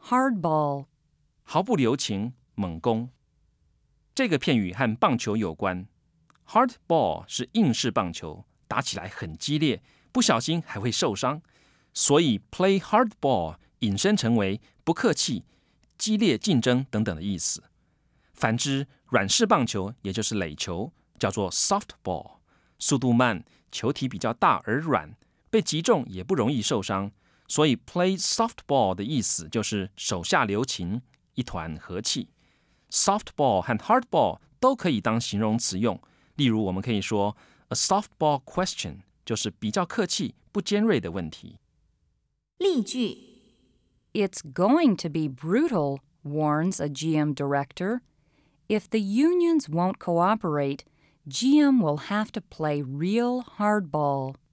hardball. 毫不留情，猛攻。这个片语和棒球有关。Hardball 是硬式棒球，打起来很激烈，不小心还会受伤，所以 play hardball 引申成为不客气、激烈竞争等等的意思。反之，软式棒球也就是垒球，叫做 softball， 速度慢，球体比较大而软，被击中也不容易受伤，所以 play softball 的意思就是手下留情，一团和气。Softball 和 hardball 都可以当形容词用，例如我们可以说 a softball question 就是比较客气、不尖锐的问题。 例句 It's going to be brutal, warns a GM director. If the unions won't cooperate, GM will have to play real hardball.